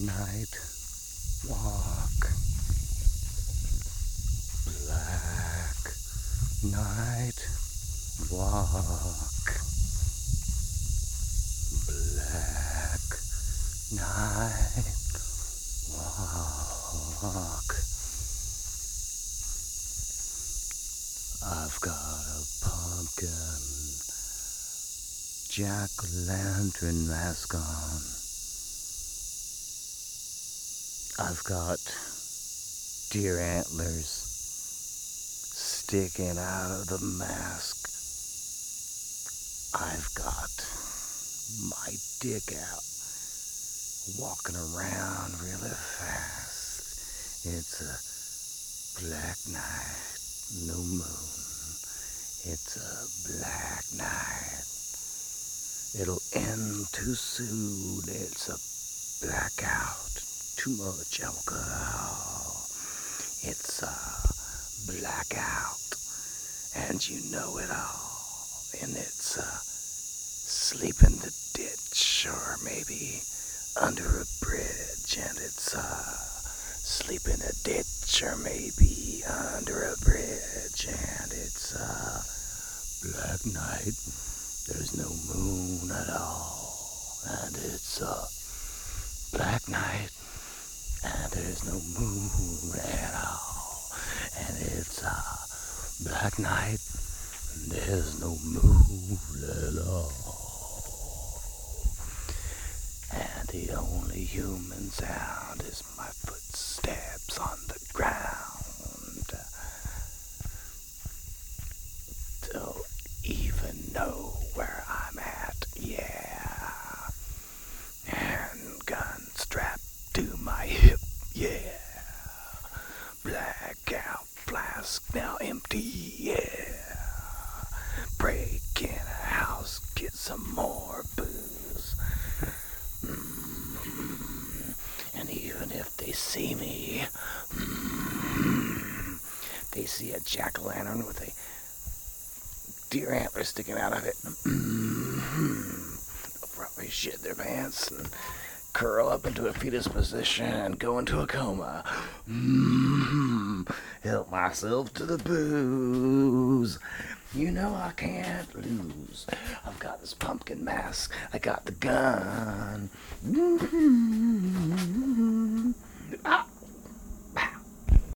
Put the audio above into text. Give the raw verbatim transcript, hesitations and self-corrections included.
night walk, black night walk, black night walk. I've got a pumpkin jack-o'-lantern mask on. I've got deer antlers sticking out of the mask. I've got my dick out, walking around really fast. It's a black night, no moon. It's a black night. It'll end too soon. It's a blackout. Too much alcohol. It's a blackout. And you know it all. And it's a sleep in the ditch or maybe under a bridge. And it's a sleep in a ditch or maybe under a bridge. And it's a black night. There's no moon at all. And it's a black night. And there's no moon at all. And it's a black night. And there's no moon at all. And the only human sound is my footsteps on the ground. Don't even know where I'm at, yeah. Handgun strapped to my hip, yeah. Blackout flask now empty, yeah. Break in a house, get some more booze. Mm. And even if they see me, mm, they see a jack-o'-lantern with a deer antler sticking out of it. Mm-hmm. They'll probably shit their pants and curl up into a fetus position and go into a coma. Mm-hmm. Help myself to the booze. You know I can't lose. I've got this pumpkin mask. I got the gun. Mm-hmm. Ah.